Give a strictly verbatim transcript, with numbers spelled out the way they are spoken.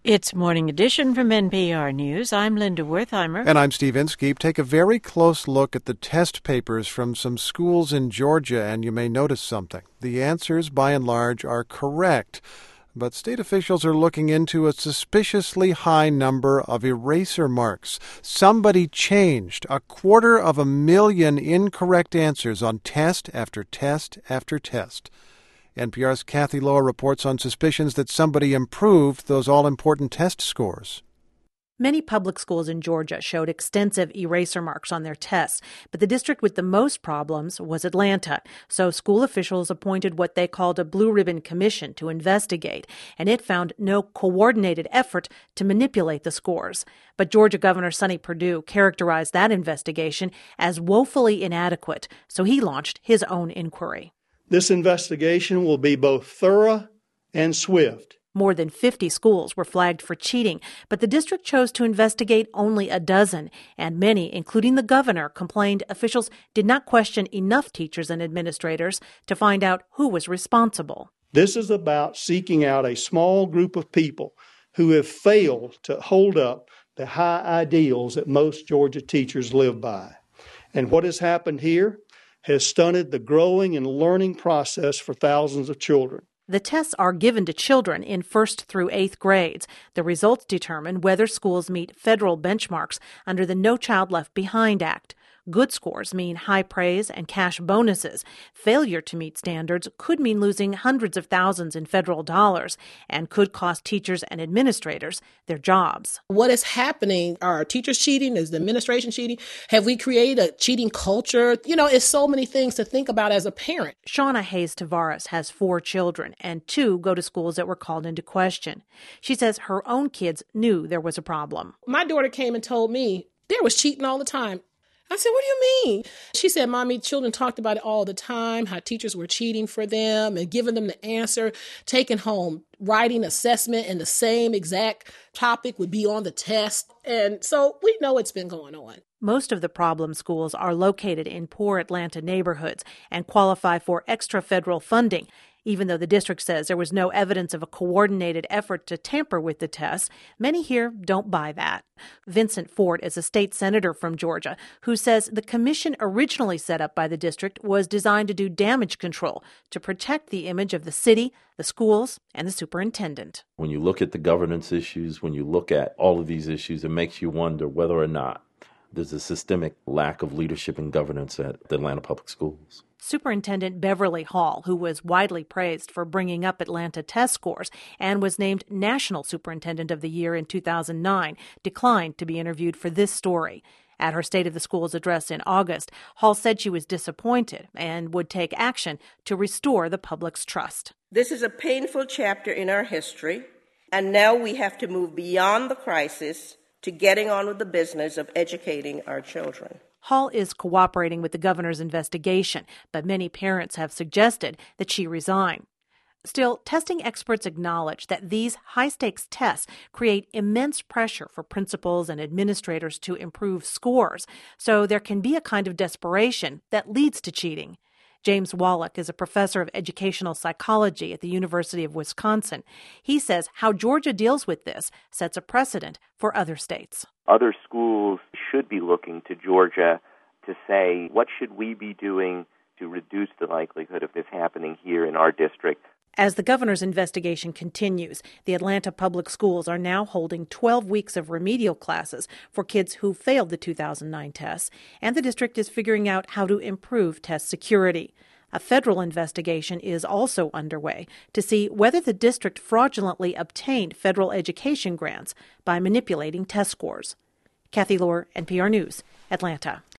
It's Morning Edition from N P R News. I'm Linda Wertheimer. And I'm Steve Inskeep. Take a very close look at the test papers from some schools in Georgia, and you may notice something. The answers, by and large, are correct. But state officials are looking into a suspiciously high number of eraser marks. Somebody changed a quarter of a million incorrect answers on test after test after test. N P R's Kathy Lohr reports on suspicions that somebody improved those all-important test scores. Many public schools in Georgia showed extensive eraser marks on their tests, but the district with the most problems was Atlanta. So school officials appointed what they called a blue ribbon commission to investigate, and it found no coordinated effort to manipulate the scores. But Georgia Governor Sonny Perdue characterized that investigation as woefully inadequate, so he launched his own inquiry. This investigation will be both thorough and swift. More than fifty schools were flagged for cheating, but the district chose to investigate only a dozen, and many, including the governor, complained officials did not question enough teachers and administrators to find out who was responsible. This is about seeking out a small group of people who have failed to hold up the high ideals that most Georgia teachers live by. And what has happened here has stunted the growing and learning process for thousands of children. The tests are given to children in first through eighth grades. The results determine whether schools meet federal benchmarks under the No Child Left Behind Act. Good scores mean high praise and cash bonuses. Failure to meet standards could mean losing hundreds of thousands in federal dollars and could cost teachers and administrators their jobs. What is happening? Are teachers cheating? Is the administration cheating? Have we created a cheating culture? You know, it's so many things to think about as a parent. Shauna Hayes Tavares has four children, and two go to schools that were called into question. She says her own kids knew there was a problem. My daughter came and told me there was cheating all the time. I said, what do you mean? She said, Mommy, children talked about it all the time, how teachers were cheating for them and giving them the answer, taking home writing assessment, and the same exact topic would be on the test. And so we know it's been going on. Most of the problem schools are located in poor Atlanta neighborhoods and qualify for extra federal funding. Even though the district says there was no evidence of a coordinated effort to tamper with the tests, many here don't buy that. Vincent Ford is a state senator from Georgia who says the commission originally set up by the district was designed to do damage control to protect the image of the city, the schools, and the superintendent. When you look at the governance issues, when you look at all of these issues, it makes you wonder whether or not there's a systemic lack of leadership and governance at the Atlanta Public Schools. Superintendent Beverly Hall, who was widely praised for bringing up Atlanta test scores and was named National Superintendent of the Year in two thousand nine, declined to be interviewed for this story. At her State of the Schools address in August, Hall said she was disappointed and would take action to restore the public's trust. This is a painful chapter in our history, and now we have to move beyond the crisis to getting on with the business of educating our children. Hall is cooperating with the governor's investigation, but many parents have suggested that she resign. Still, testing experts acknowledge that these high-stakes tests create immense pressure for principals and administrators to improve scores, so there can be a kind of desperation that leads to cheating. James Wallach is a professor of educational psychology at the University of Wisconsin. He says how Georgia deals with this sets a precedent for other states. Other schools should be looking to Georgia to say, what should we be doing to reduce the likelihood of this happening here in our district? As the governor's investigation continues, the Atlanta Public Schools are now holding twelve weeks of remedial classes for kids who failed the two thousand nine tests, and the district is figuring out how to improve test security. A federal investigation is also underway to see whether the district fraudulently obtained federal education grants by manipulating test scores. Kathy Lohr, N P R News, Atlanta.